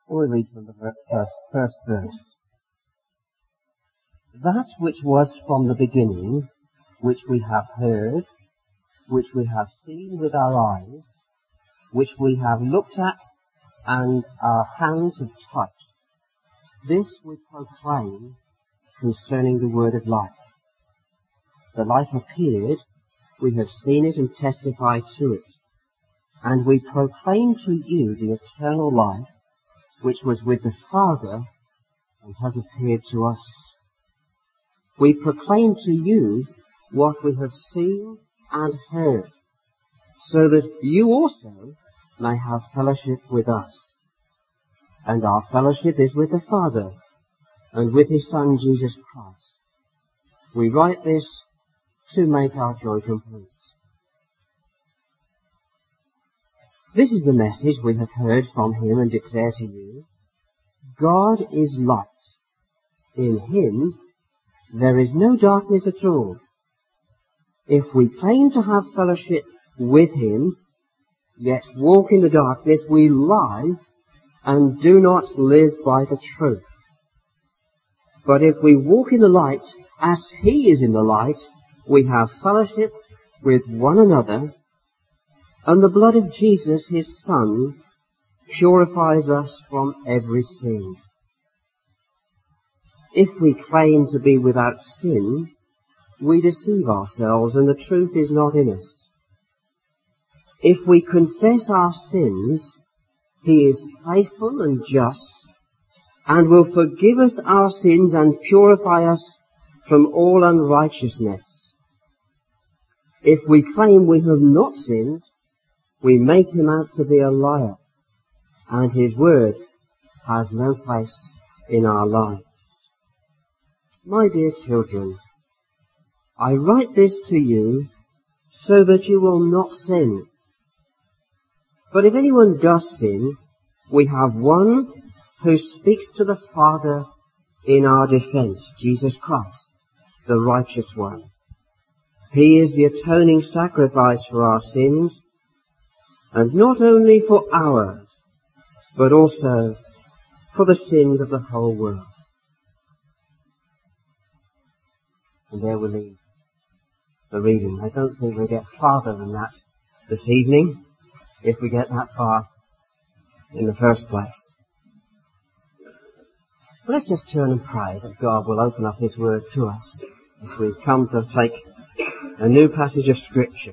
We'll read from the first verse. That which was from the beginning, which we have heard, which we have seen with our eyes, which we have looked at, and our hands have touched, this we proclaim concerning the word of life. The life appeared, we have seen it and testified to it, and we proclaim to you the eternal life which was with the Father and has appeared to us. We proclaim to you what we have seen and heard, so that you also may have fellowship with us. And our fellowship is with the Father and with His Son Jesus Christ. We write this to make our joy complete. This is the message we have heard from Him and declare to you. God is light. In Him there is no darkness at all. If we claim to have fellowship with Him, yet walk in the darkness, we lie and do not live by the truth. But if we walk in the light, as He is in the light, we have fellowship with one another, and the blood of Jesus, His Son, purifies us from every sin. If we claim to be without sin, we deceive ourselves, and the truth is not in us. If we confess our sins, He is faithful and just, and will forgive us our sins and purify us from all unrighteousness. If we claim we have not sinned, we make Him out to be a liar, and His word has no place in our lives. My dear children, I write this to you so that you will not sin. But if anyone does sin, we have one who speaks to the Father in our defense, Jesus Christ, the righteous one. He is the atoning sacrifice for our sins, and not only for ours, but also for the sins of the whole world. And there we leave the reading. I don't think we'll get farther than that this evening, if we get that far in the first place. But let's just turn and pray that God will open up His word to us as we come to take a new passage of Scripture.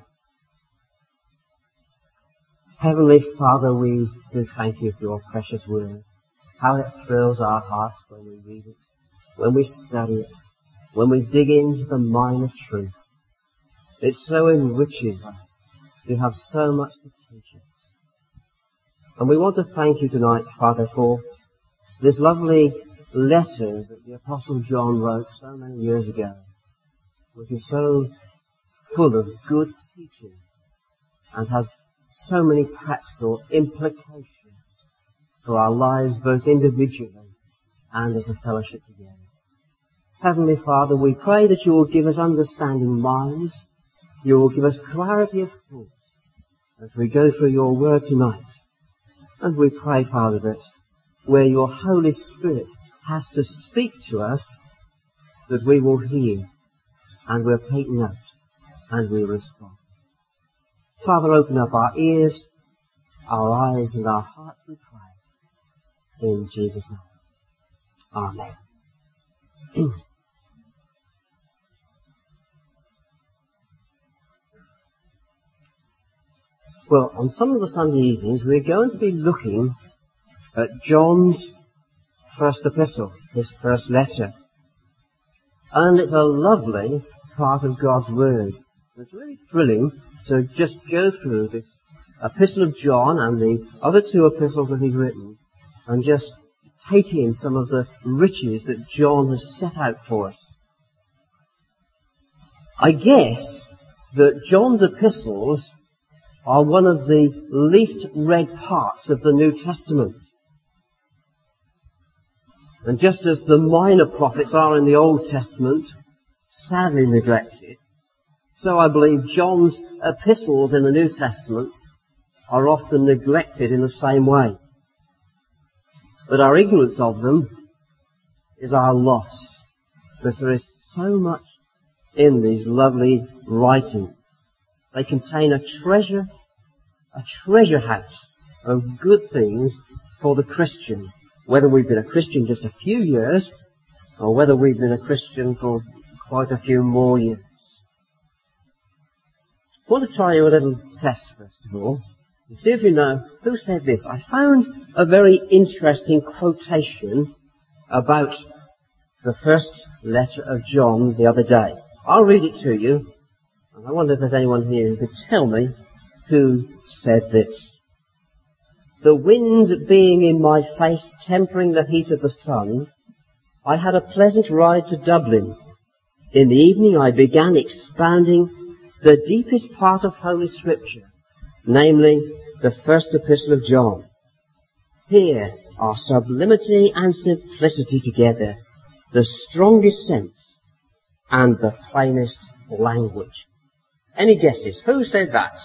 Heavenly Father, we do thank You for Your precious word. How it thrills our hearts when we read it, when we study it, when we dig into the mine of truth. It so enriches us. You have so much to teach us. And we want to thank You tonight, Father, for this lovely letter that the Apostle John wrote so many years ago, which is so full of good teaching and has so many practical implications for our lives, both individually and as a fellowship together. Heavenly Father, we pray that You will give us understanding minds. You will give us clarity of thought as we go through Your word tonight. And we pray, Father, that where Your Holy Spirit has to speak to us, that we will hear and we'll take note and we'll respond. Father, open up our ears, our eyes and our hearts, we pray. In Jesus' name. Amen. Well, on some of the Sunday evenings, we're going to be looking at John's first epistle, his first letter. And it's a lovely part of God's Word. It's really thrilling to just go through this epistle of John and the other two epistles that he's written and just take in some of the riches that John has set out for us. I guess that John's epistles are one of the least read parts of the New Testament. And just as the minor prophets are in the Old Testament, sadly neglected, so I believe John's epistles in the New Testament are often neglected in the same way. but our ignorance of them is our loss. Because there is so much in these lovely writings. They contain a treasure house of good things for the Christian, whether we've been a Christian just a few years or whether we've been a Christian for quite a few more years. I want to try you a little test first of all and see if you know who said this. I found a very interesting quotation about the first letter of John the other day. I'll read it to you, and I wonder if there's anyone here who could tell me who said this. The wind being in my face, tempering the heat of the sun, I had a pleasant ride to Dublin. In the evening I began expounding the deepest part of Holy Scripture, namely the first epistle of John. Here are sublimity and simplicity together, the strongest sense and the plainest language. Any guesses? Who said that?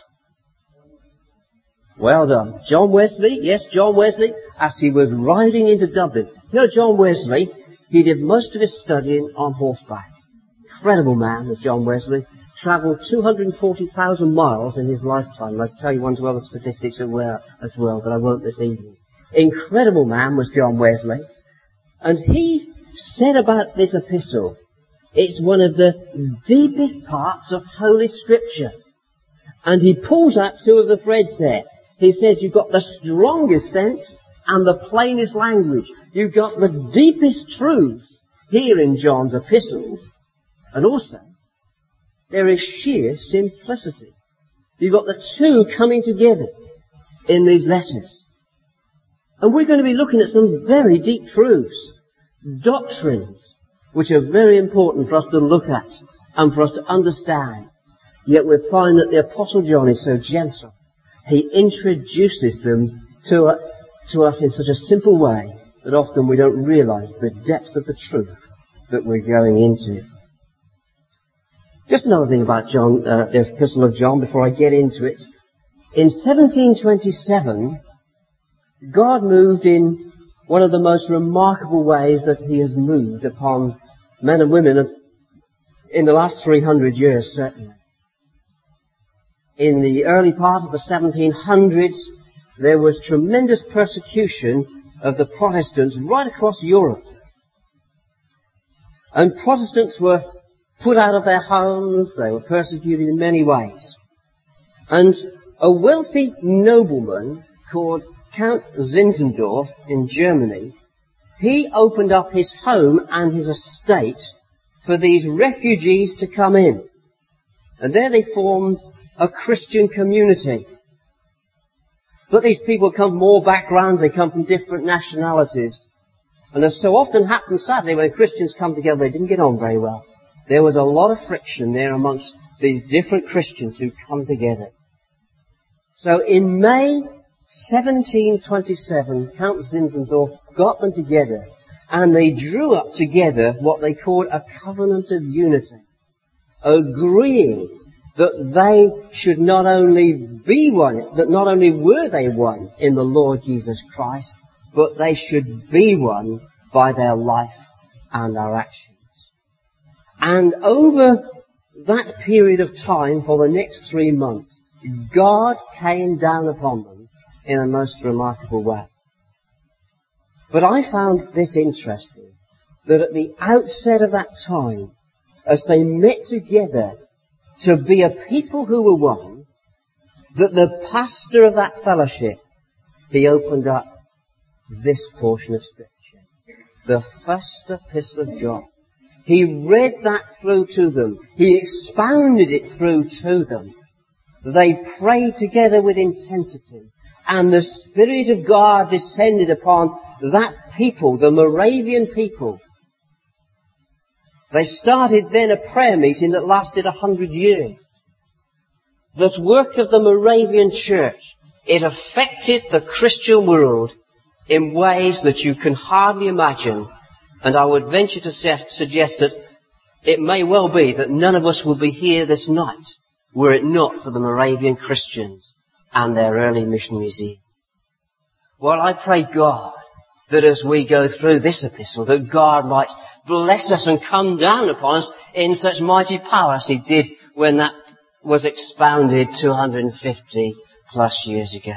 Well done. John Wesley. Yes, John Wesley, as he was riding into Dublin. You know, John Wesley, he did most of his studying on horseback. Incredible man was John Wesley. Travelled 240,000 miles in his lifetime. I'll tell you one or two other statistics as well, but I won't this evening. Incredible man was John Wesley. And he said about this epistle, it's one of the deepest parts of Holy Scripture. And he pulls out two of the threads there. He says you've got the strongest sense and the plainest language. You've got the deepest truths here in John's epistles. And also, there is sheer simplicity. You've got the two coming together in these letters. And we're going to be looking at some very deep truths, doctrines, which are very important for us to look at and for us to understand. Yet we find that the Apostle John is so gentle. He introduces them to us in such a simple way that often we don't realize the depth of the truth that we're going into. Just another thing about John, the Epistle of John, before I get into it. In 1727, God moved in one of the most remarkable ways that He has moved upon men and women in the last 300 years, certainly. In the early part of the 1700s, there was tremendous persecution of the Protestants right across Europe. And Protestants were put out of their homes, they were persecuted in many ways. And a wealthy nobleman called Count Zinzendorf in Germany, he opened up his home and his estate for these refugees to come in. And there they formed a Christian community. But these people come from all backgrounds, they come from different nationalities. And as so often happens, sadly, when Christians come together, they didn't get on very well. There was a lot of friction there amongst these different Christians who come together. So in May 1727, Count Zinzendorf got them together and they drew up together what they called a covenant of unity, agreeing that they should not only be one, that not only were they one in the Lord Jesus Christ, but they should be one by their life and their actions. And over that period of time, for the next 3 months, God came down upon them in a most remarkable way. But I found this interesting, that at the outset of that time, as they met together to be a people who were one, that the pastor of that fellowship, he opened up this portion of Scripture, the first epistle of John. He read that through to them. He expounded it through to them. They prayed together with intensity. And the Spirit of God descended upon that people, the Moravian people. They started then a prayer meeting that lasted 100 years. That work of the Moravian Church, it affected the Christian world in ways that you can hardly imagine. And I would venture to suggest that it may well be that none of us would be here this night were it not for the Moravian Christians and their early missionaries here. Well, I pray God that as we go through this epistle, that God might bless us and come down upon us in such mighty power as he did when that was expounded 250 plus years ago.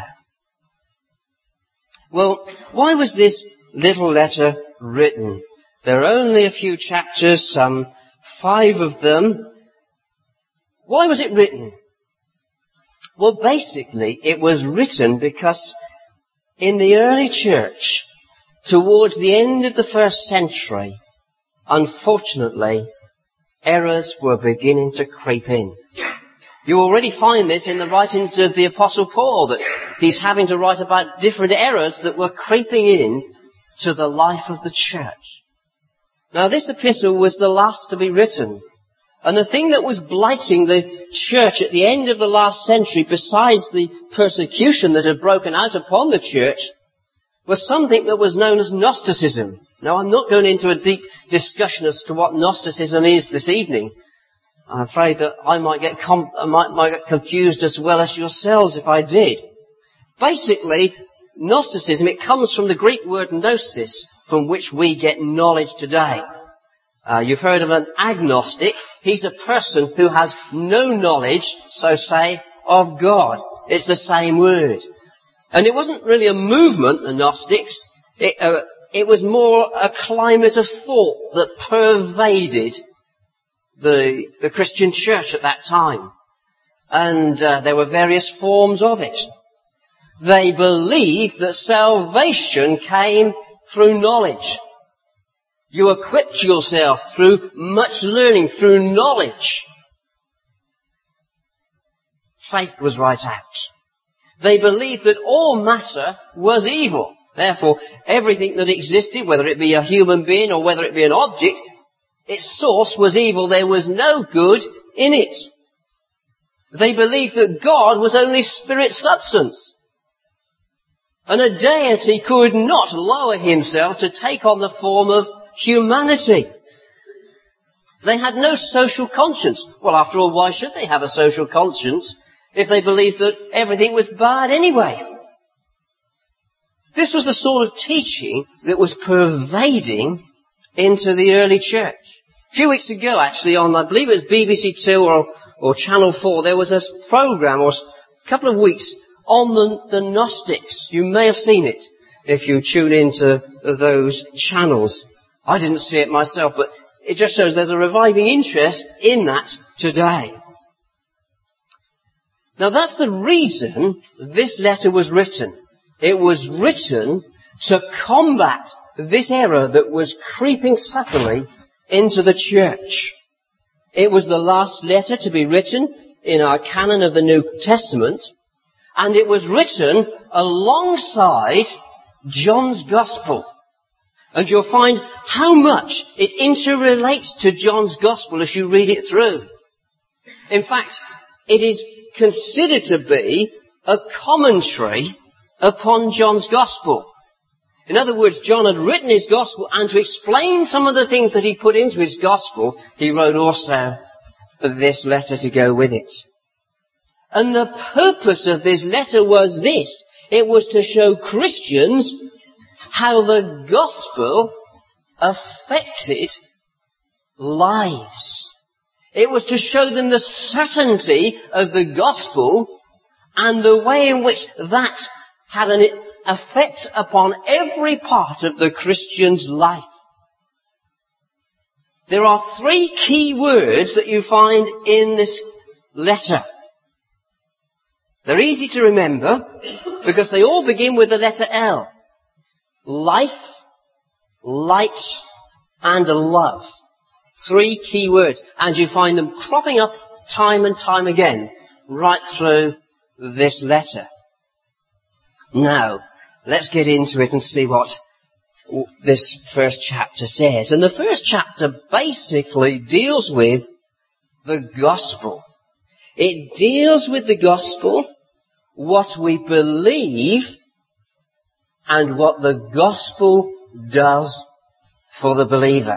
Well, why was this little letter written? There are only a few chapters, some 5 of them. Why was it written? Well, basically, it was written because in the early church, towards the end of the first century, unfortunately, errors were beginning to creep in. You already find this in the writings of the Apostle Paul, that he's having to write about different errors that were creeping in to the life of the church. Now, this epistle was the last to be written. And the thing that was blighting the church at the end of the last century, besides the persecution that had broken out upon the church, was something that was known as Gnosticism. Now, I'm not going into a deep discussion as to what Gnosticism is this evening. I'm afraid that I might get confused as well as yourselves if I did. Basically, Gnosticism, it comes from the Greek word gnosis, from which we get knowledge today. You've heard of an agnostic. He's a person who has no knowledge, so say, of God. It's the same word. And it wasn't really a movement, the Gnostics. It was more a climate of thought that pervaded the Christian church at that time. And there were various forms of it. They believed that salvation came through knowledge. You equipped yourself through much learning, through knowledge. Faith was right out. They believed that all matter was evil. Therefore, everything that existed, whether it be a human being or whether it be an object, its source was evil. There was no good in it. They believed that God was only spirit substance. And a deity could not lower himself to take on the form of humanity. They had no social conscience. Well, after all, why should they have a social conscience if they believed that everything was bad anyway? This was the sort of teaching that was pervading into the early church. A few weeks ago, actually, on, I believe it was BBC 2 or Channel 4, there was a program, or a couple of weeks, on the Gnostics. You may have seen it if you tune into those channels. I didn't see it myself, but it just shows there's a reviving interest in that today. Now, that's the reason this letter was written. It was written to combat this error that was creeping subtly into the church. It was the last letter to be written in our canon of the New Testament, and it was written alongside John's Gospel. And you'll find how much it interrelates to John's Gospel as you read it through. In fact, it is considered to be a commentary upon John's Gospel. In other words, John had written his Gospel, and to explain some of the things that he put into his Gospel, he wrote also this letter to go with it. And the purpose of this letter was this. It was to show Christians how the Gospel affected lives. It was to show them the certainty of the Gospel and the way in which that had an effect upon every part of the Christian's life. There are 3 key words that you find in this letter. They're easy to remember because they all begin with the letter L. Life, light, and love. 3 key words. And you find them cropping up time and time again right through this letter. Now, let's get into it and see what this first chapter says. And the first chapter basically deals with the gospel. It deals with the gospel, what we believe, and what the gospel does for the believer.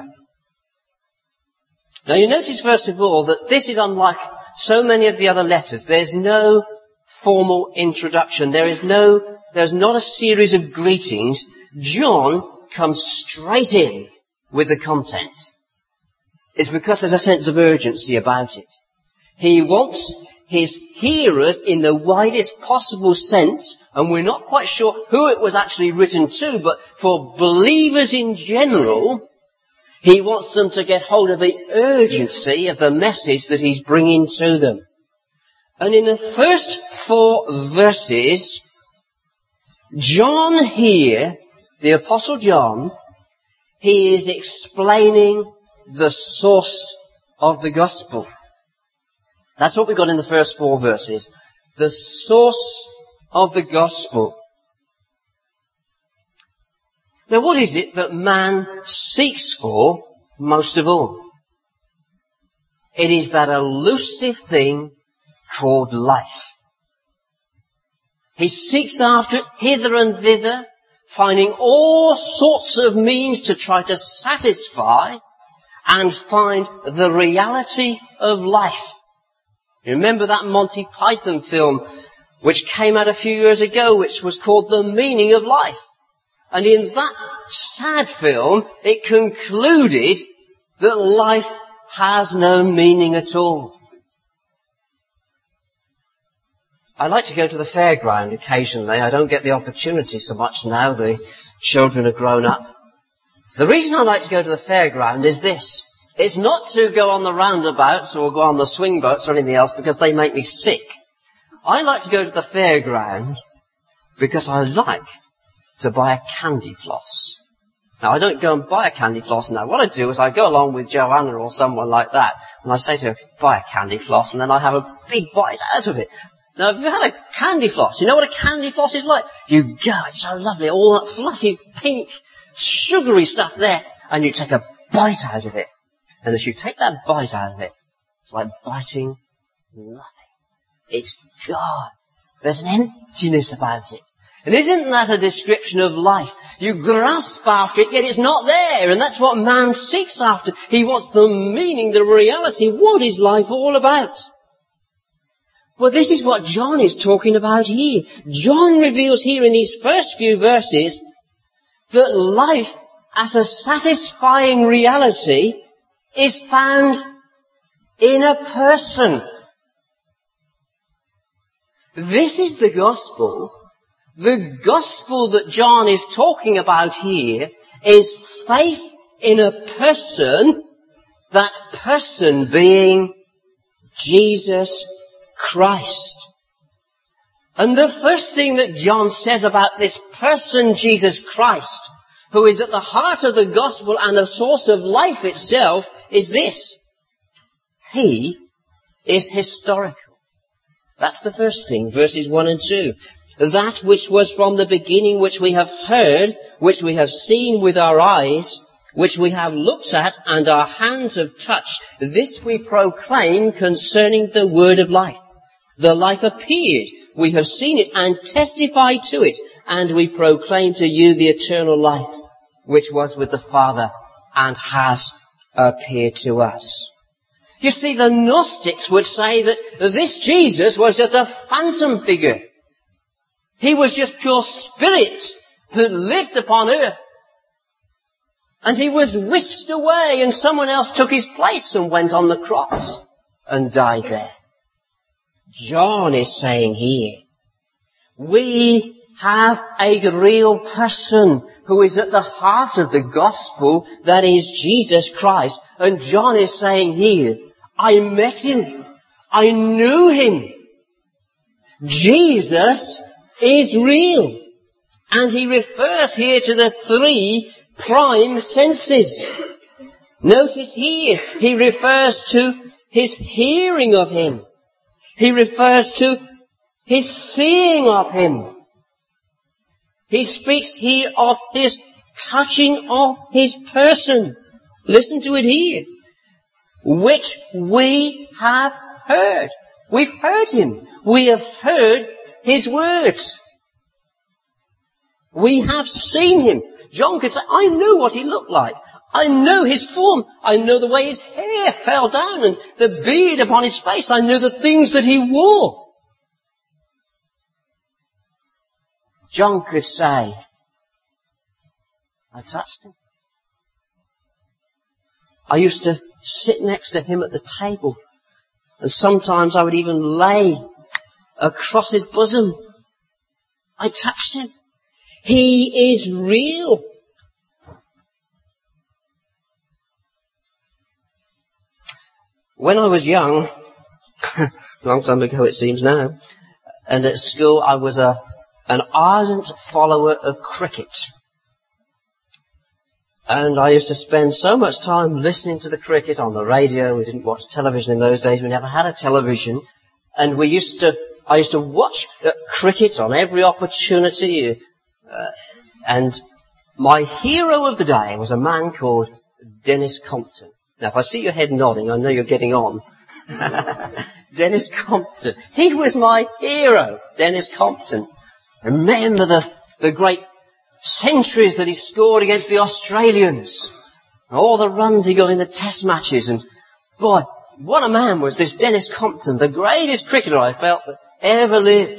Now you notice first of all that this is unlike so many of the other letters. There's no formal introduction. There's not a series of greetings. John comes straight in with the content. It's because there's a sense of urgency about it. He wants his hearers in the widest possible sense, and we're not quite sure who it was actually written to, but for believers in general, he wants them to get hold of the urgency of the message that he's bringing to them. And in the first 4 verses, John here, the Apostle John, he is explaining the source of the gospel. That's what we've got in the first 4 verses. The source of the gospel. Now what is it that man seeks for most of all? It is that elusive thing called life. He seeks after it hither and thither, finding all sorts of means to try to satisfy and find the reality of life. You remember that Monty Python film which came out a few years ago, which was called The Meaning of Life. And in that sad film, it concluded that life has no meaning at all. I like to go to the fairground occasionally. I don't get the opportunity so much now. The children are grown up. The reason I like to go to the fairground is this. It's not to go on the roundabouts or go on the swing boats or anything else because they make me sick. I like to go to the fairground because I like to buy a candy floss. Now, I don't go and buy a candy floss now. What I do is I go along with Joanna or someone like that, and I say to her, buy a candy floss, and then I have a big bite out of it. Now, if you had a candy floss, you know what a candy floss is like? You go, it's so lovely, all that fluffy, pink, sugary stuff there, and you take a bite out of it. And as you take that bite out of it, it's like biting nothing. It's gone. There's an emptiness about it. And isn't that a description of life? You grasp after it, yet it's not there. And that's what man seeks after. He wants the meaning, the reality. What is life all about? Well, this is what John is talking about here. John reveals here in these first few verses that life as a satisfying reality is found in a person. This is the gospel. The gospel that John is talking about here is faith in a person, that person being Jesus Christ. And the first thing that John says about this person, Jesus Christ, who is at the heart of the gospel and the source of life itself, is this. He is historical. That's the first thing, verses 1 and 2. That which was from the beginning, which we have heard, which we have seen with our eyes, which we have looked at and our hands have touched, this we proclaim concerning the word of life. The life appeared. We have seen it and testified to it, and we proclaim to you the eternal life, which was with the Father and has appeared to us. You see, the Gnostics would say that this Jesus was just a phantom figure. He was just pure spirit that lived upon earth. And he was whisked away and someone else took his place and went on the cross and died there. John is saying here, we have a real person who is at the heart of the gospel, that is Jesus Christ. And John is saying here, I met him. I knew him. Jesus is real. And he refers here to the 3 prime senses. Notice here, he refers to his hearing of him. He refers to his seeing of him. He speaks here of his touching of his person. Listen to it here. Which we have heard. We've heard him. We have heard his words. We have seen him. John could say, I knew what he looked like. I know his form. I know the way his hair fell down and the beard upon his face. I know the things that he wore. John could say, I touched him. I used to sit next to him at the table, and sometimes I would even lay across his bosom. I touched him. He is real. When I was young, a long time ago it seems now, and at school I was an ardent follower of cricket. And I used to spend so much time listening to the cricket on the radio. We didn't watch television in those days. We never had a television. And I used to watch cricket on every opportunity. And my hero of the day was a man called Dennis Compton. Now, if I see your head nodding, I know you're getting on. Dennis Compton. He was my hero, Dennis Compton. Remember the great centuries that he scored against the Australians. All the runs he got in the test matches. And boy, what a man was this Dennis Compton, the greatest cricketer I felt that ever lived.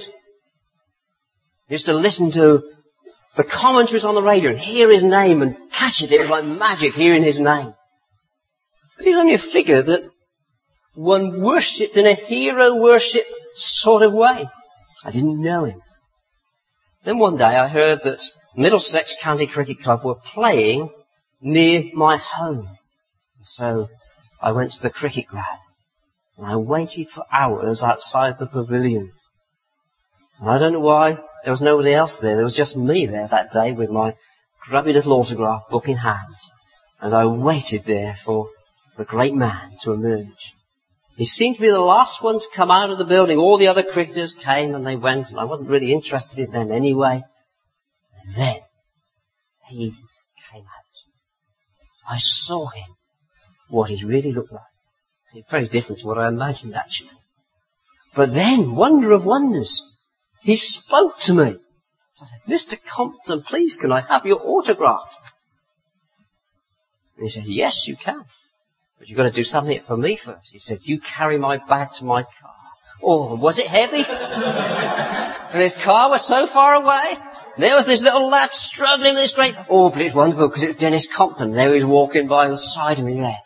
I used to listen to the commentaries on the radio and hear his name and catch it. It was like magic hearing his name. But he was only a figure that one worshipped in a hero worship sort of way. I didn't know him. Then one day I heard that Middlesex County Cricket Club were playing near my home. So I went to the cricket ground and I waited for hours outside the pavilion. And I don't know why there was nobody else there. There was just me there that day with my grubby little autograph book in hand. And I waited there for the great man to emerge. He seemed to be the last one to come out of the building. All the other cricketers came and they went, and I wasn't really interested in them anyway. And then he came out. I saw him, what he really looked like. It's very different to what I imagined, actually. But then, wonder of wonders, he spoke to me. So I said, Mr. Compton, please, can I have your autograph? And he said, yes, you can. But you've got to do something for me first. He said, you carry my bag to my car. Oh, was it heavy? And his car was so far away. There was this little lad struggling with this great... Oh, but it was wonderful because it was Dennis Compton. There he was walking by the side of me there.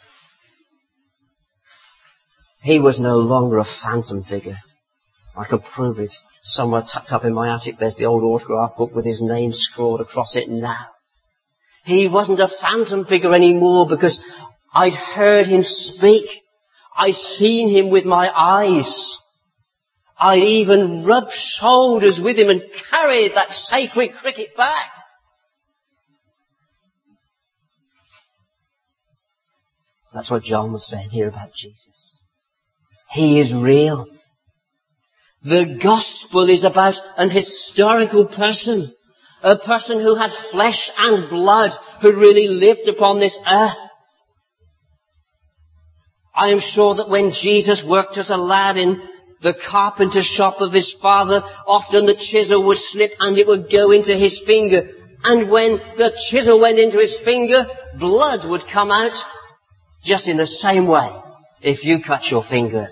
He was no longer a phantom figure. I can prove it. Somewhere tucked up in my attic, there's the old autograph book with his name scrawled across it now. He wasn't a phantom figure anymore because I'd heard him speak. I'd seen him with my eyes. I'd even rubbed shoulders with him and carried that sacred cricket bag. That's what John was saying here about Jesus. He is real. The gospel is about an historical person. A person who had flesh and blood, who really lived upon this earth. I am sure that when Jesus worked as a lad in the carpenter shop of his father, often the chisel would slip and it would go into his finger. And when the chisel went into his finger, blood would come out just in the same way if you cut your finger.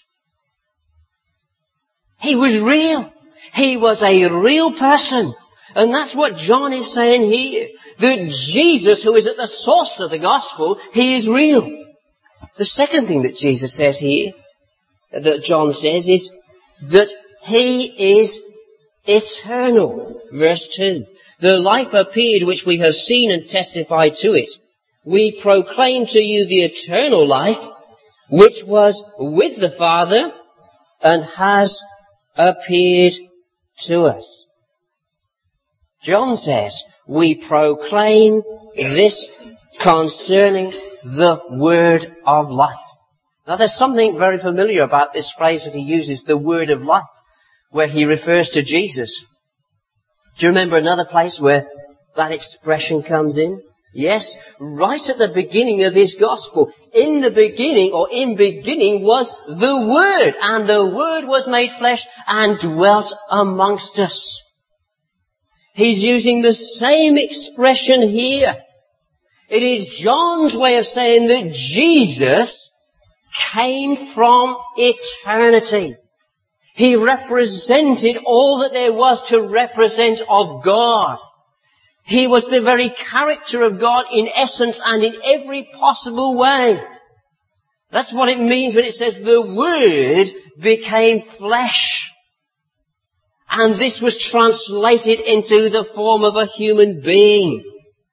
He was real. He was a real person. And that's what John is saying here. That Jesus, who is at the source of the gospel, he is real. The second thing that Jesus says here, that John says, is that he is eternal. Verse 2. The life appeared which we have seen and testified to it. We proclaim to you the eternal life which was with the Father and has appeared to us. John says, we proclaim this concerning the word of life. Now there's something very familiar about this phrase that he uses, the word of life, where he refers to Jesus. Do you remember another place where that expression comes in? Yes, right at the beginning of his gospel. In the beginning, or in beginning, was the Word, and the Word was made flesh and dwelt amongst us. He's using the same expression here. It is John's way of saying that Jesus came from eternity. He represented all that there was to represent of God. He was the very character of God in essence and in every possible way. That's what it means when it says the Word became flesh. And this was translated into the form of a human being.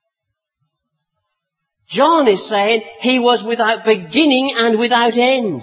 John is saying he was without beginning and without end.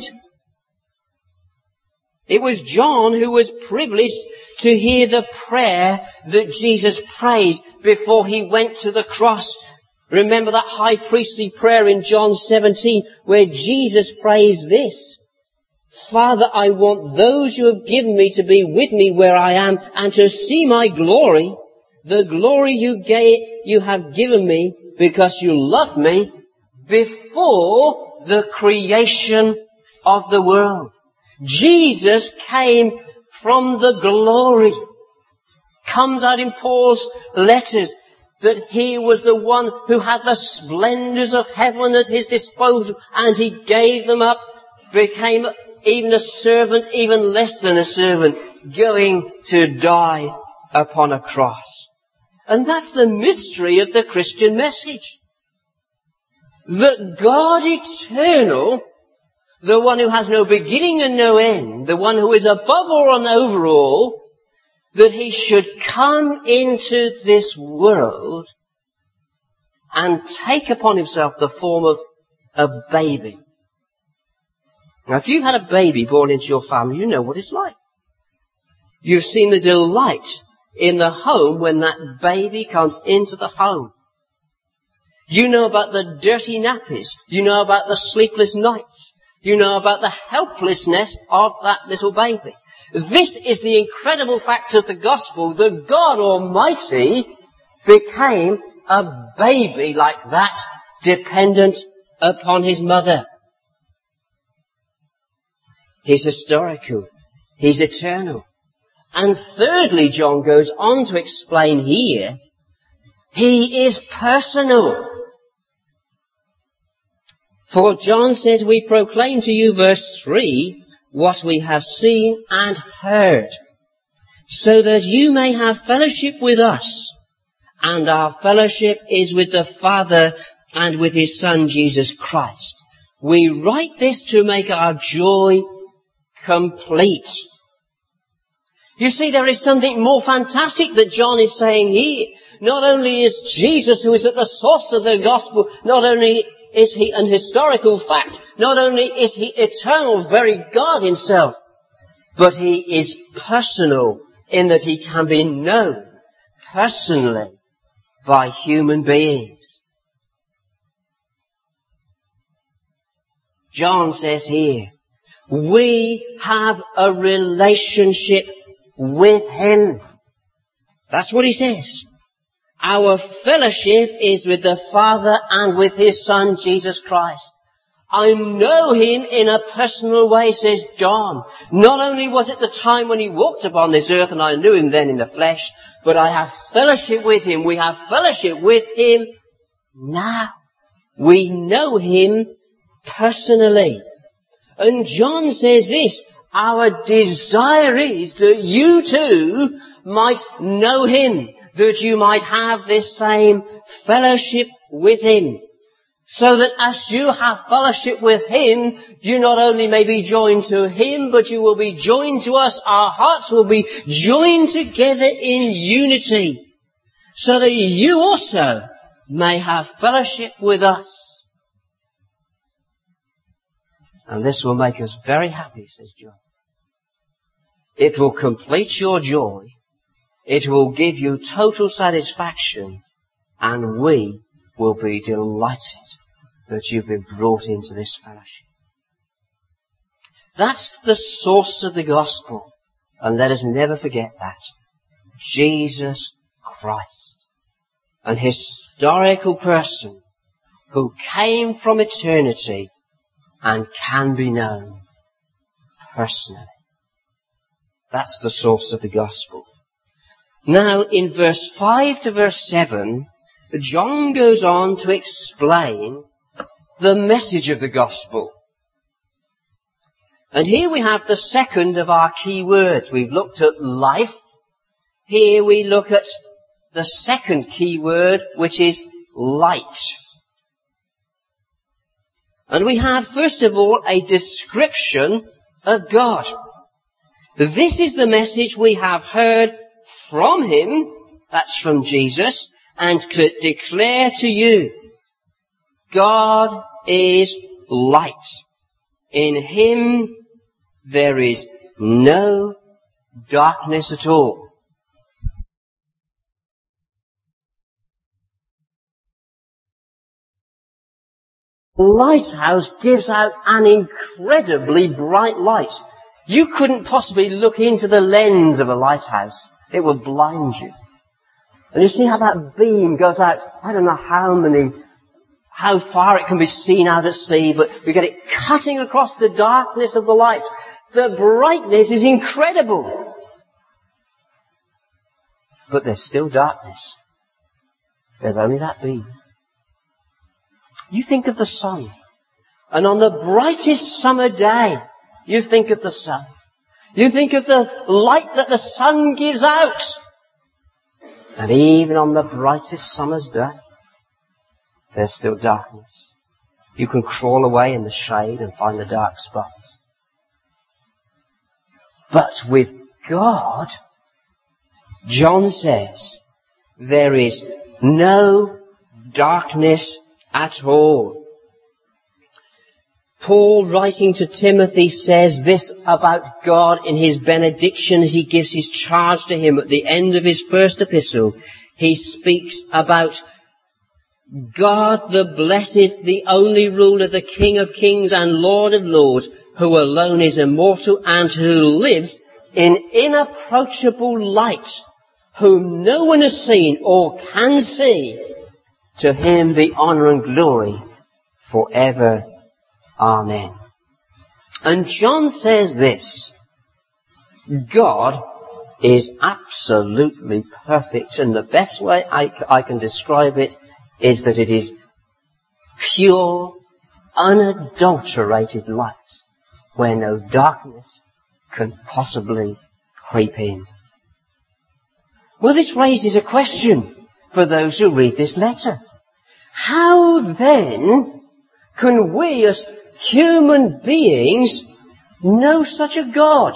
It was John who was privileged to hear the prayer that Jesus prayed before he went to the cross. Remember that high priestly prayer in John 17 where Jesus prays this: Father, I want those you have given me to be with me where I am and to see my glory, the glory you have given me because you loved me before the creation of the world. Jesus came from the glory. Comes out in Paul's letters that he was the one who had the splendours of heaven at his disposal, and he gave them up, became even a servant, even less than a servant, going to die upon a cross. And that's the mystery of the Christian message. That God eternal, the one who has no beginning and no end, the one who is above all and over all, that he should come into this world and take upon himself the form of a baby. Now, if you've had a baby born into your family, you know what it's like. You've seen the delight in the home when that baby comes into the home. You know about the dirty nappies. You know about the sleepless nights. You know about the helplessness of that little baby. This is the incredible fact of the gospel, that God Almighty became a baby like that, dependent upon his mother. He's historical. He's eternal. And thirdly, John goes on to explain here, he is personal. For John says, we proclaim to you, verse 3, what we have seen and heard, so that you may have fellowship with us. And our fellowship is with the Father and with his Son, Jesus Christ. We write this to make our joy complete. You see, there is something more fantastic that John is saying here. Not only is Jesus, who is at the source of the gospel, not only is he an historical fact, not only is he eternal, very God himself, but he is personal in that he can be known personally by human beings. John says here, we have a relationship with him. That's what he says. Our fellowship is with the Father and with his Son, Jesus Christ. I know him in a personal way, says John. Not only was it the time when he walked upon this earth and I knew him then in the flesh, but I have fellowship with him. We have fellowship with him now. We know him personally. And John says this, our desire is that you too might know him, that you might have this same fellowship with him. So that as you have fellowship with him, you not only may be joined to him, but you will be joined to us. Our hearts will be joined together in unity, so that you also may have fellowship with us. And this will make us very happy, says John. It will complete your joy. It will give you total satisfaction, and we will be delighted that you've been brought into this fellowship. That's the source of the gospel, and let us never forget that. Jesus Christ, an historical person who came from eternity and can be known personally. That's the source of the gospel. Now, in verse 5 to verse 7, John goes on to explain the message of the gospel. And here we have the second of our key words. We've looked at life. Here we look at the second key word, which is light. And we have, first of all, a description of God. This is the message we have heard from Him, that's from Jesus, and declare to you. God is light. In Him there is no darkness at all. The lighthouse gives out an incredibly bright light. You couldn't possibly look into the lens of a lighthouse. It will blind you. And you see how that beam goes out, I don't know how far it can be seen out at sea, but we get it cutting across the darkness of the light. The brightness is incredible. But there's still darkness. There's only that beam. You think of the sun, and on the brightest summer day, you think of the sun. You think of the light that the sun gives out. And even on the brightest summer's day, there's still darkness. You can crawl away in the shade and find the dark spots. But with God, John says, there is no darkness at all. Paul, writing to Timothy, says this about God in his benediction as he gives his charge to him at the end of his first epistle. He speaks about God the blessed, the only ruler, the King of kings and Lord of lords, who alone is immortal and who lives in inapproachable light, whom no one has seen or can see. To Him be honour and glory forever. Amen. And John says this: God is absolutely perfect, and the best way I can describe it is that it is pure, unadulterated light, where no darkness can possibly creep in. Well, this raises a question for those who read this letter. How then can we as human beings know such a God?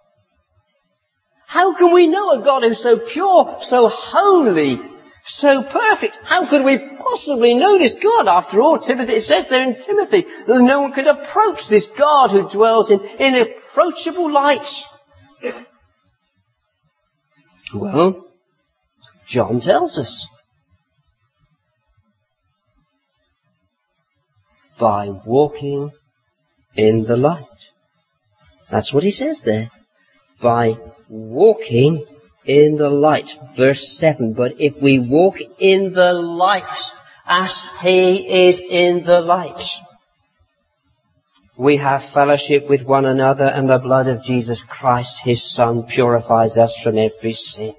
How can we know a God who's so pure, so holy, so perfect? How could we possibly know this God? After all, Timothy, it says there in Timothy that no one could approach this God who dwells in inapproachable light. Well, John tells us. By walking in the light. That's what he says there. By walking in the light. Verse 7. But if we walk in the light as He is in the light, we have fellowship with one another, and the blood of Jesus Christ, His Son, purifies us from every sin.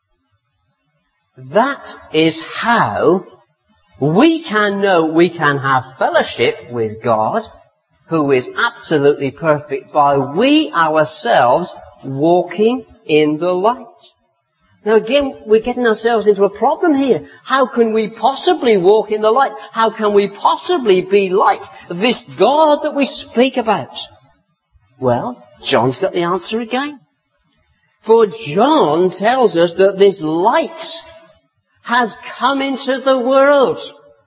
That is how we can know we can have fellowship with God, who is absolutely perfect, by we ourselves walking in the light. Now again, we're getting ourselves into a problem here. How can we possibly walk in the light? How can we possibly be like this God that we speak about? Well, John's got the answer again. For John tells us that this light has come into the world.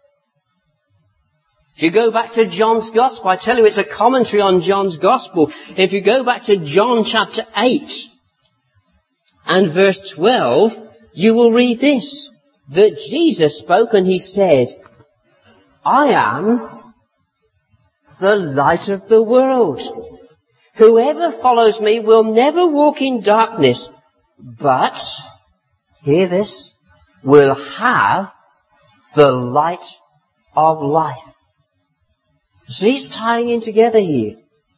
If you go back to John's Gospel, I tell you it's a commentary on John's Gospel. If you go back to John chapter 8 and verse 12, you will read this, that Jesus spoke and He said, I am the light of the world. Whoever follows me will never walk in darkness, but, hear this, will have the light of life. See, it's tying in together here.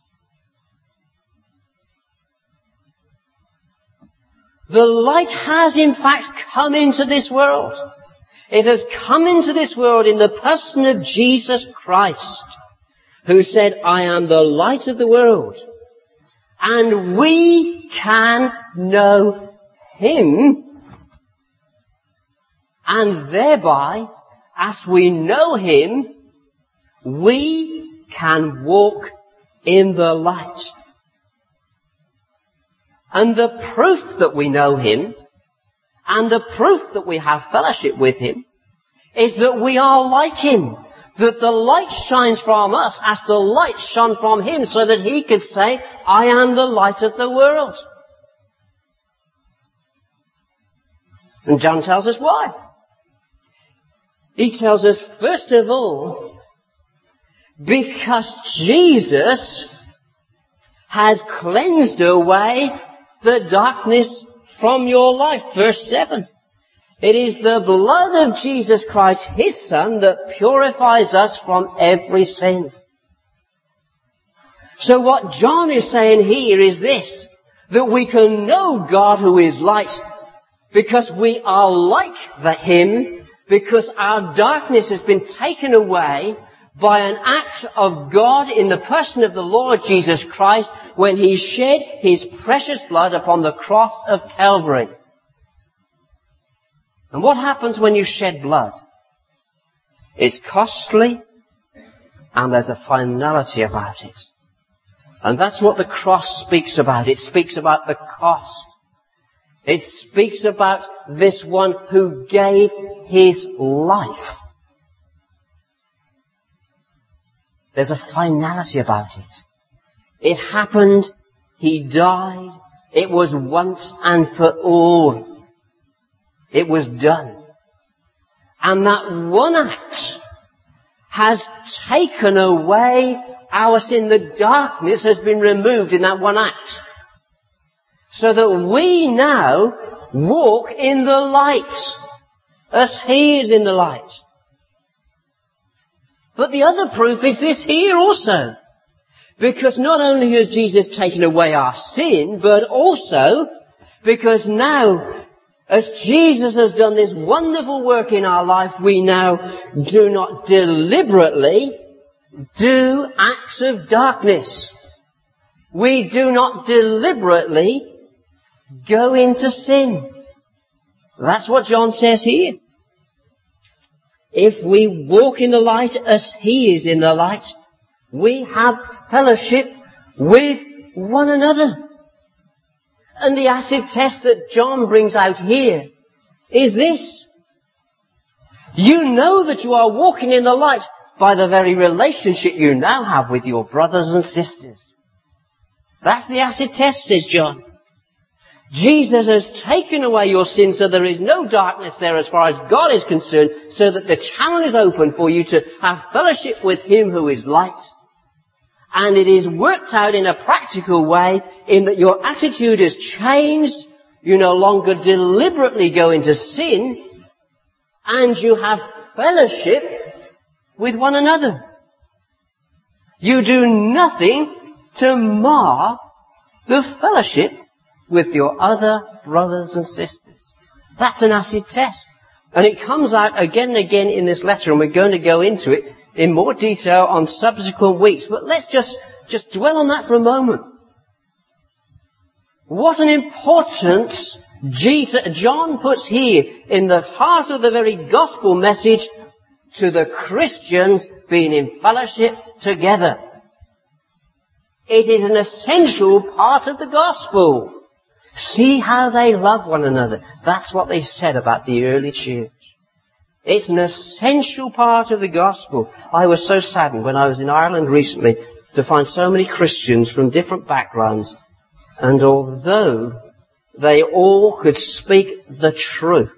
The light has in fact come into this world. It has come into this world in the person of Jesus Christ, who said, I am the light of the world. And we can know Him And thereby, as we know Him, we can walk in the light. And the proof that we know Him, and the proof that we have fellowship with Him, is that we are like Him. That the light shines from us as the light shone from Him, so that He could say, I am the light of the world. And John tells us why. He tells us, first of all, because Jesus has cleansed away the darkness from your life. Verse 7. It is the blood of Jesus Christ, His Son, that purifies us from every sin. So what John is saying here is this, that we can know God who is light because we are like Him, because our darkness has been taken away by an act of God in the person of the Lord Jesus Christ when He shed His precious blood upon the cross of Calvary. And what happens when you shed blood? It's costly, and there's a finality about it. And that's what the cross speaks about. It speaks about the cost. It speaks about this one who gave His life. There's a finality about it. It happened. He died. It was once and for all. It was done. And that one act has taken away our sin. The darkness has been removed in that one act. So that we now walk in the light, as He is in the light. But the other proof is this here also. Because not only has Jesus taken away our sin, but also because now, as Jesus has done this wonderful work in our life, we now do not deliberately do acts of darkness. We do not deliberately go into sin. That's what John says here. If we walk in the light as He is in the light, we have fellowship with one another. And the acid test that John brings out here is this. You know that you are walking in the light by the very relationship you now have with your brothers and sisters. That's the acid test, says John. Jesus has taken away your sin so there is no darkness there as far as God is concerned, so that the channel is open for you to have fellowship with Him who is light. And it is worked out in a practical way in that your attitude has changed. You no longer deliberately go into sin, and you have fellowship with one another. You do nothing to mar the fellowship with your other brothers and sisters. That's an acid test. And it comes out again and again in this letter, and we're going to go into it in more detail on subsequent weeks. But let's just dwell on that for a moment. What an importance John puts here in the heart of the very gospel message to the Christians being in fellowship together. It is an essential part of the gospel. See how they love one another. That's what they said about the early church. It's an essential part of the gospel. I was so saddened when I was in Ireland recently to find so many Christians from different backgrounds. And although they all could speak the truth,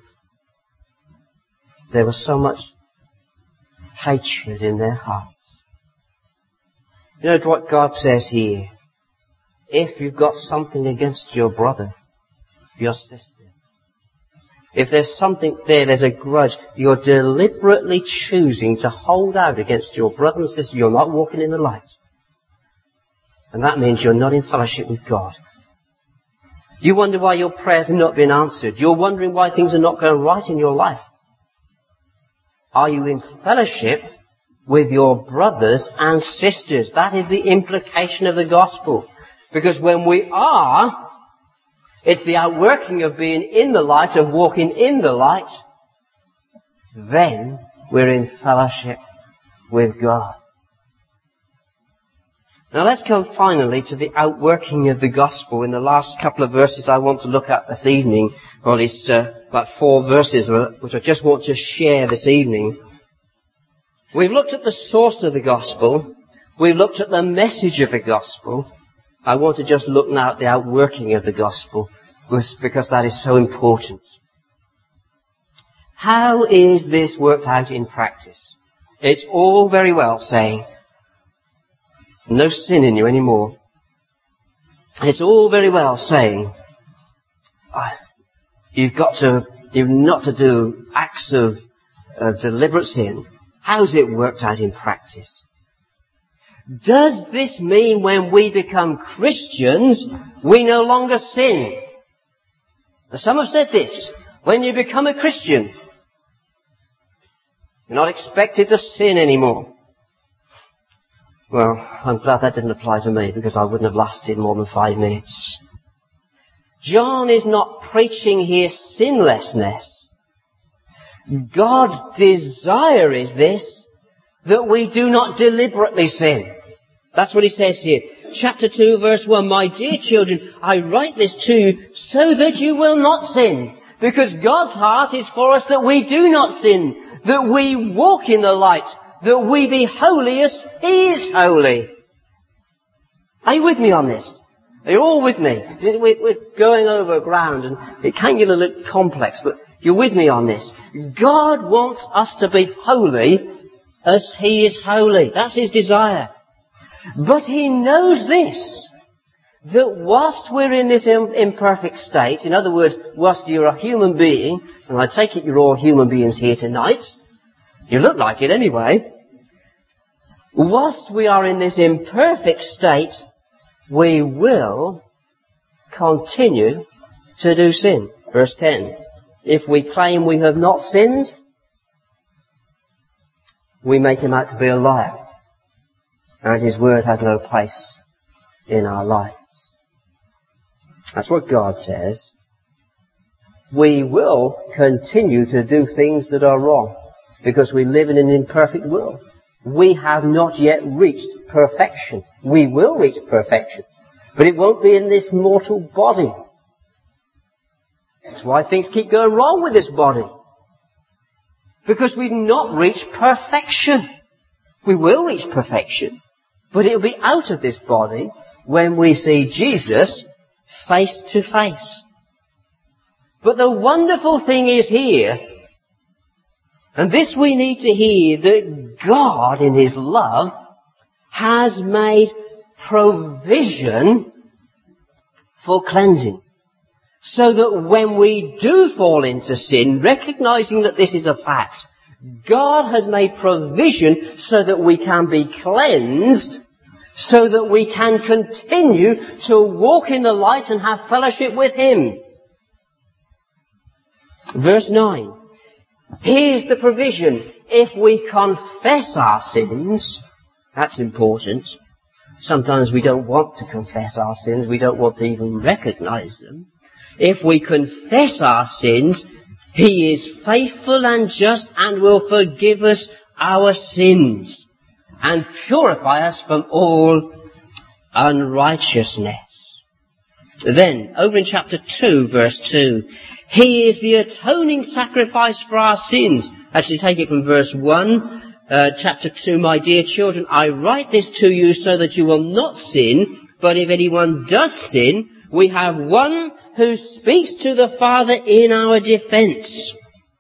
there was so much hatred in their hearts. You know what God says here? If you've got something against your brother, your sister, if there's something there, there's a grudge, you're deliberately choosing to hold out against your brother and sister, you're not walking in the light. And that means you're not in fellowship with God. You wonder why your prayers are not being answered. You're wondering why things are not going right in your life. Are you in fellowship with your brothers and sisters? That is the implication of the gospel. Because when we are, it's the outworking of being in the light, of walking in the light, then we're in fellowship with God. Now let's come finally to the outworking of the gospel. In the last couple of verses I want to look at this evening, or at least about 4 verses which I just want to share this evening. We've looked at the source of the gospel. We've looked at the message of the gospel. I want to just look now at the outworking of the gospel, because that is so important. How is this worked out in practice? It's all very well saying, no sin in you anymore. It's all very well saying, you've not to do acts of deliberate sin. How's it worked out in practice? Does this mean when we become Christians, we no longer sin? Some have said this. When you become a Christian, you're not expected to sin anymore. Well, I'm glad that didn't apply to me, because I wouldn't have lasted more than 5 minutes. John is not preaching here sinlessness. God's desire is this, that we do not deliberately sin. That's what he says here. Chapter 2, verse 1, my dear children, I write this to you so that you will not sin. Because God's heart is for us that we do not sin, that we walk in the light, that we be holy as He is holy. Are you with me on this? Are you all with me? We're going over ground and it can get a little complex, but you're with me on this. God wants us to be holy as He is holy. That's His desire. But He knows this, that whilst we're in this imperfect state, in other words, whilst you're a human being, and I take it you're all human beings here tonight, you look like it anyway, whilst we are in this imperfect state, we will continue to do sin. Verse 10. If we claim we have not sinned, we make Him out to be a liar, and His word has no place in our lives. That's what God says. We will continue to do things that are wrong, because we live in an imperfect world. We have not yet reached perfection. We will reach perfection, but it won't be in this mortal body. That's why things keep going wrong with this body, because we've not reached perfection. We will reach perfection, but it'll be out of this body when we see Jesus face to face. But the wonderful thing is here, and this we need to hear, that God in His love has made provision for cleansing. So that when we do fall into sin, recognizing that this is a fact, God has made provision so that we can be cleansed, so that we can continue to walk in the light and have fellowship with Him. Verse 9. Here's the provision. If we confess our sins, that's important. Sometimes we don't want to confess our sins. We don't want to even recognize them. If we confess our sins, He is faithful and just and will forgive us our sins and purify us from all unrighteousness. Then, over in chapter 2, verse 2, He is the atoning sacrifice for our sins. Actually, take it from verse 1, chapter 2, my dear children, I write this to you so that you will not sin, but if anyone does sin, we have one who speaks to the Father in our defense.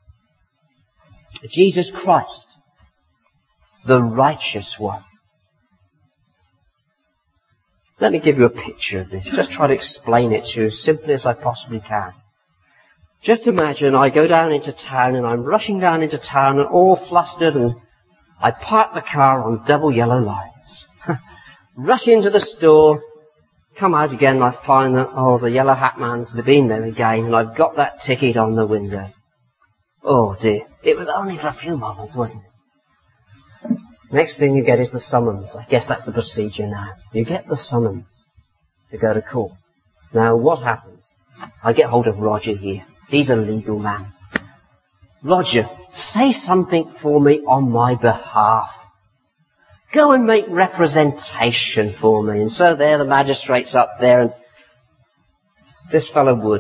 Jesus Christ, the righteous one. Let me give you a picture of this. Just try to explain it to you as simply as I possibly can. Just imagine I go down into town and I'm rushing down into town and all flustered, and I park the car on double yellow lights. Rush into the store, come out again and I find that, the yellow hat man's been there again and I've got that ticket on the window. Oh dear, it was only for a few moments, wasn't it? Next thing you get is the summons. I guess that's the procedure now. You get the summons to go to court. Now what happens? I get hold of Roger here. He's a legal man. Roger, say something for me on my behalf. Go and make representation for me. And so there the magistrate's up there, and this fellow would.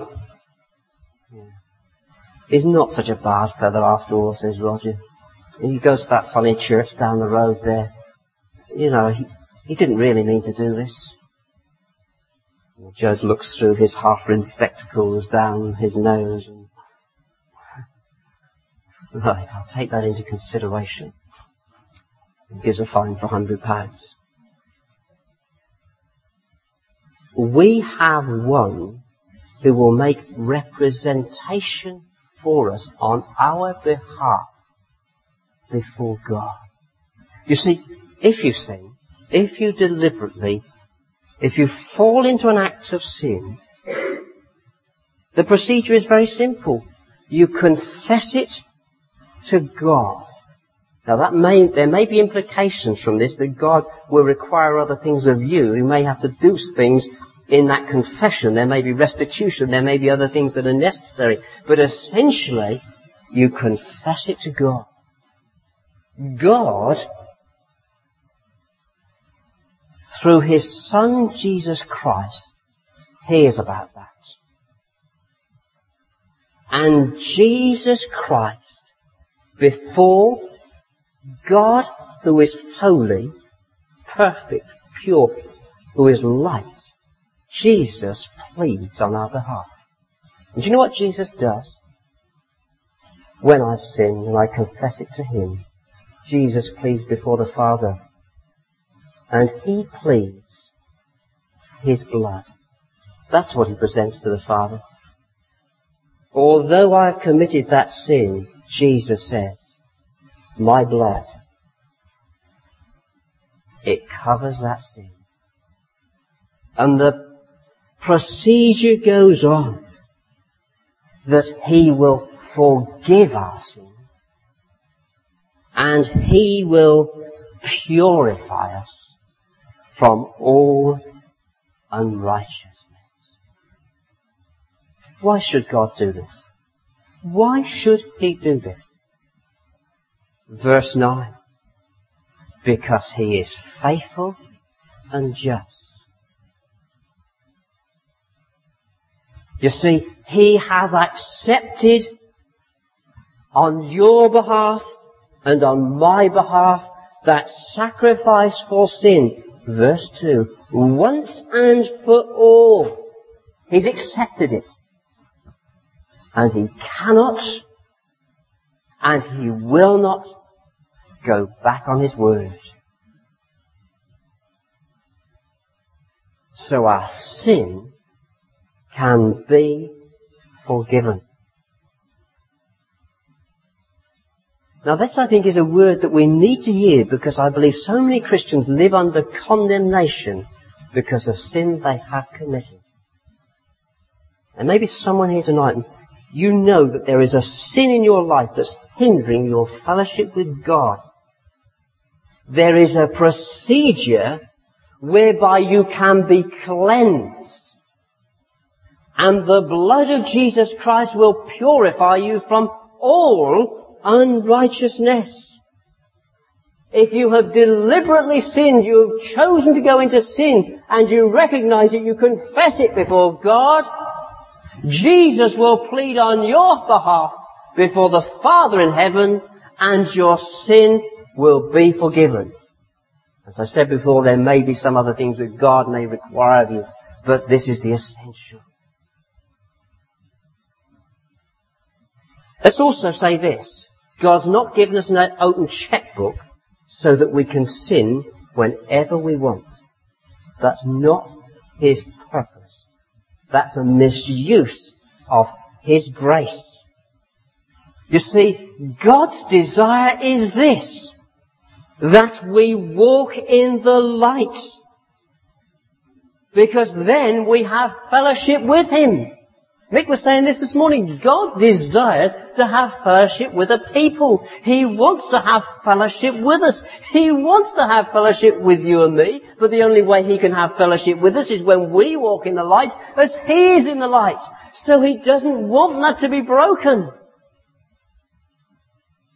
He's not such a bad fellow after all, says Roger. He goes to that funny church down the road there. You know, he didn't really mean to do this. The judge looks through his half-rimmed spectacles down his nose and... Right, I'll take that into consideration. And gives a fine for £100. We have one who will make representation for us on our behalf before God. You see, if you sin, if you deliberately, if you fall into an act of sin, the procedure is very simple. You confess it to God. Now there may be implications from this that God will require other things of you. You may have to do things in that confession. There may be restitution. There may be other things that are necessary. But essentially, you confess it to God. God, through His Son Jesus Christ, hears about that. And Jesus Christ, before God, who is holy, perfect, pure, who is light, Jesus pleads on our behalf. And do you know what Jesus does? When I've sinned and I confess it to Him, Jesus pleads before the Father. And He pleads His blood. That's what He presents to the Father. Although I have committed that sin, Jesus says, my blood, it covers that sin. And the procedure goes on that He will forgive our sin and He will purify us from all unrighteousness. Why should God do this? Why should He do this? Verse 9. Because He is faithful and just. You see, He has accepted on your behalf and on my behalf that sacrifice for sin. Verse 2. Once and for all. He's accepted it. And He cannot and He will not go back on His word. So our sin can be forgiven. Now this, I think, is a word that we need to hear, because I believe so many Christians live under condemnation because of sin they have committed. And maybe someone here tonight, you know that there is a sin in your life that's hindering your fellowship with God. There is a procedure whereby you can be cleansed. And the blood of Jesus Christ will purify you from all unrighteousness. If you have deliberately sinned, you have chosen to go into sin, and you recognize it, you confess it before God, Jesus will plead on your behalf before the Father in heaven, and your sin will be forgiven. As I said before, there may be some other things that God may require of you, but this is the essential. Let's also say this. God's not given us an open checkbook so that we can sin whenever we want. That's not His purpose. That's a misuse of His grace. You see, God's desire is this, that we walk in the light, because then we have fellowship with Him. Mick was saying this morning. God desires to have fellowship with a people. He wants to have fellowship with us. He wants to have fellowship with you and me, but the only way He can have fellowship with us is when we walk in the light as He is in the light. So He doesn't want that to be broken.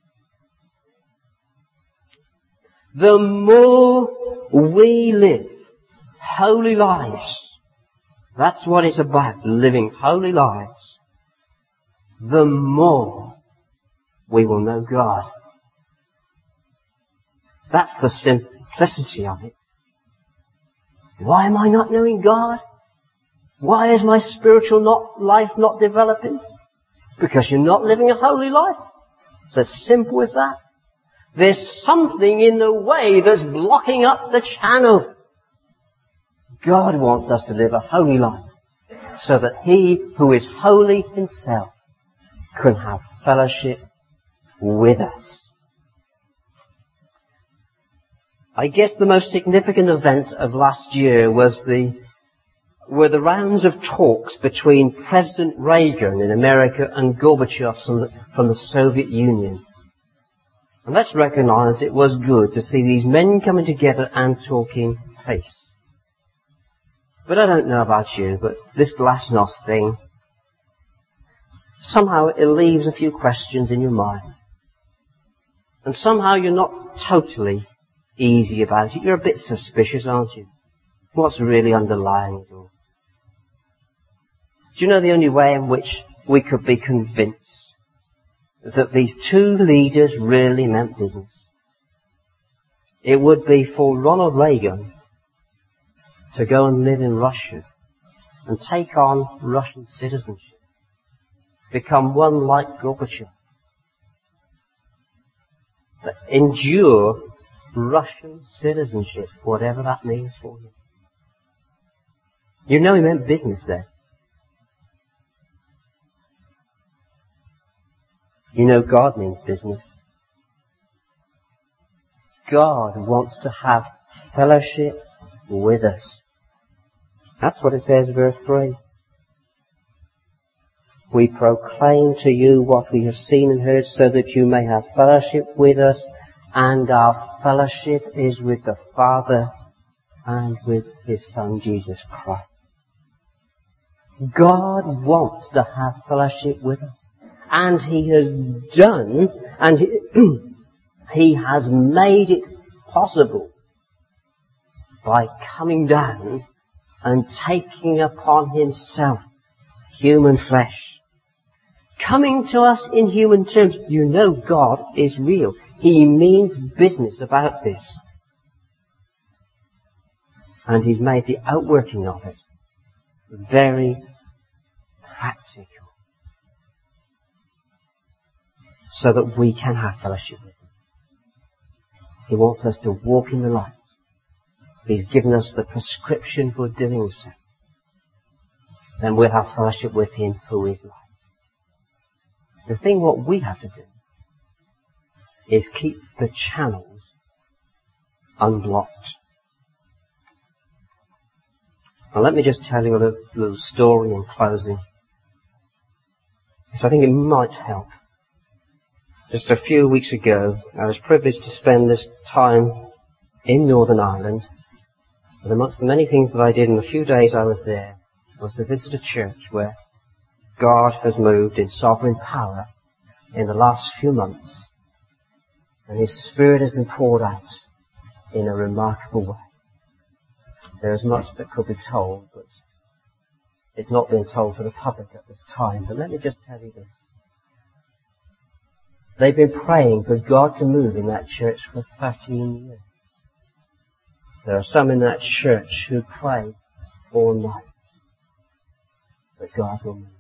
The more we live holy lives, that's what it's about, living holy lives, the more we will know God. That's the simplicity of it. Why am I not knowing God? Why is my spiritual life not developing? Because you're not living a holy life. It's as simple as that. There's something in the way that's blocking up the channel. God wants us to live a holy life so that He who is holy Himself can have fellowship with us. I guess the most significant event of last year were the rounds of talks between President Reagan in America and Gorbachev from the Soviet Union. And let's recognize it was good to see these men coming together and talking peace. But I don't know about you, but this glasnost thing, somehow it leaves a few questions in your mind. And somehow you're not totally easy about it. You're a bit suspicious, aren't you? What's really underlying it all? Do you know the only way in which we could be convinced that these two leaders really meant business? It would be for Ronald Reagan to go and live in Russia and take on Russian citizenship, become one like Gorbachev, but endure Russian citizenship, whatever that means for you. You know he meant business there. You know God means business. God wants to have fellowship with us. That's what it says, verse 3. We proclaim to you what we have seen and heard so that you may have fellowship with us, and our fellowship is with the Father and with His Son Jesus Christ. God wants to have fellowship with us. And He has done, and He has made it possible by coming down and taking upon Himself human flesh. Coming to us in human terms, you know God is real. He means business about this. And He's made the outworking of it very practical, so that we can have fellowship with Him. He wants us to walk in the light. He's given us the prescription for doing so. Then we'll have fellowship with Him who is light. The thing what we have to do is keep the channels unblocked. Now let me just tell you a little story in closing, because I think it might help. Just a few weeks ago, I was privileged to spend this time in Northern Ireland, and amongst the many things that I did in the few days I was there was to visit a church where God has moved in sovereign power in the last few months, and His Spirit has been poured out in a remarkable way. There is much that could be told, but it's not being told to the public at this time. But let me just tell you this. They've been praying for God to move in that church for 13 years. There are some in that church who pray all night that God will move.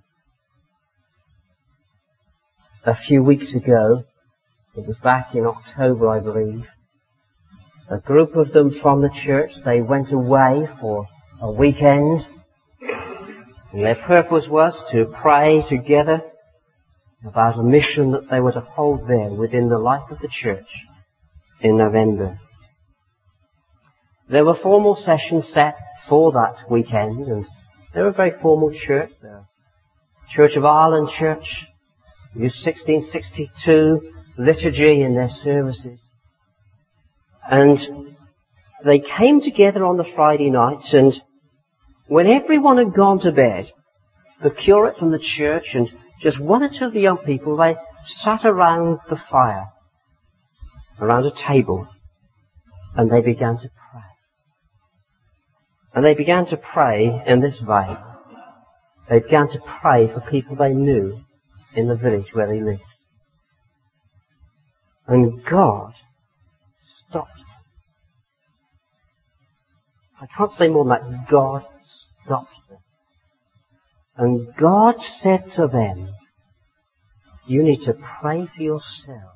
A few weeks ago, it was back in October, I believe, a group of them from the church, they went away for a weekend, and their purpose was to pray together about a mission that they were to hold there within the life of the church in November. There were formal sessions set for that weekend, and they were a very formal church. The Church of Ireland Church used 1662 liturgy in their services. And they came together on the Friday night, and when everyone had gone to bed, the curate from the church and just one or two of the young people, they sat around the fire, around a table, And they began to pray. And they began to pray in this vein. They began to pray for people they knew in the village where they lived. And God stopped them. I can't say more than that. God stopped them. And God said to them, you need to pray for yourselves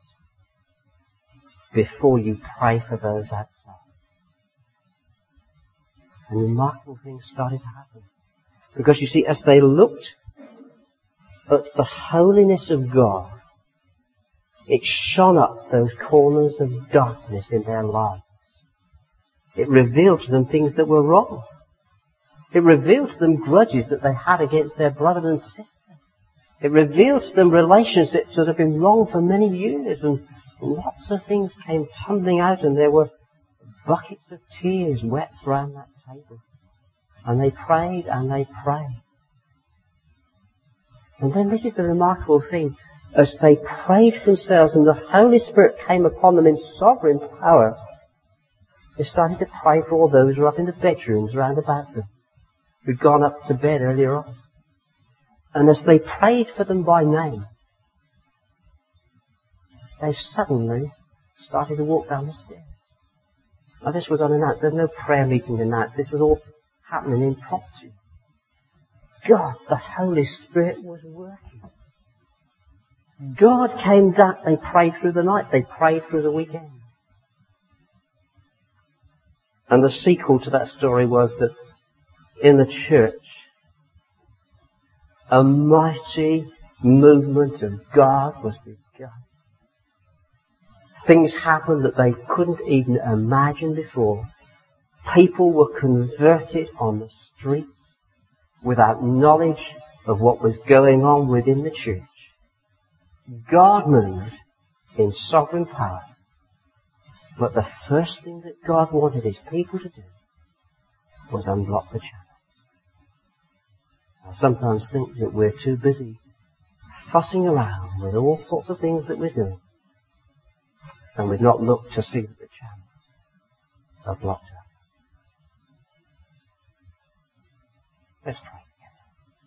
before you pray for those outside. And remarkable things started to happen. Because you see, as they looked at the holiness of God, it shone up those corners of darkness in their lives. It revealed to them things that were wrong. It revealed to them grudges that they had against their brother and sister. It revealed to them relationships that had been wrong for many years, and lots of things came tumbling out, and there were buckets of tears wept round that table. And they prayed and they prayed. And then this is the remarkable thing. As they prayed for themselves and the Holy Spirit came upon them in sovereign power, they started to pray for all those who were up in the bedrooms round about them, who'd gone up to bed earlier on. And as they prayed for them by name, they suddenly started to walk down the stairs. Now this was unannounced. There's no prayer meeting announced. This was all happening impromptu. God, the Holy Spirit was working. God came down. They prayed through the night. They prayed through the weekend. And the sequel to that story was that in the church, a mighty movement of God was begun. Things happened that they couldn't even imagine before. People were converted on the streets without knowledge of what was going on within the church. God moved in sovereign power. But the first thing that God wanted His people to do was unblock the channel. I sometimes think that we're too busy fussing around with all sorts of things that we're doing, and we've not looked to see that the channels are blocked up. Let's pray together.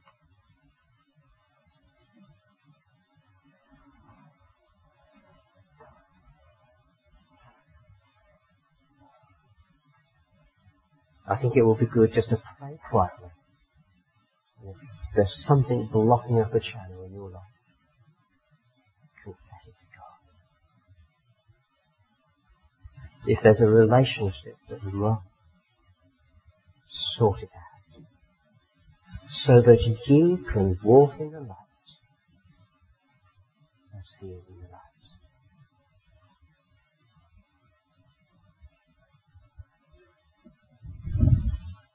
I think it will be good just to pray quietly. If there's something blocking up a channel in your life, confess it to God. If there's a relationship that's wrong, sort it out, so that you can walk in the light as He is in the light.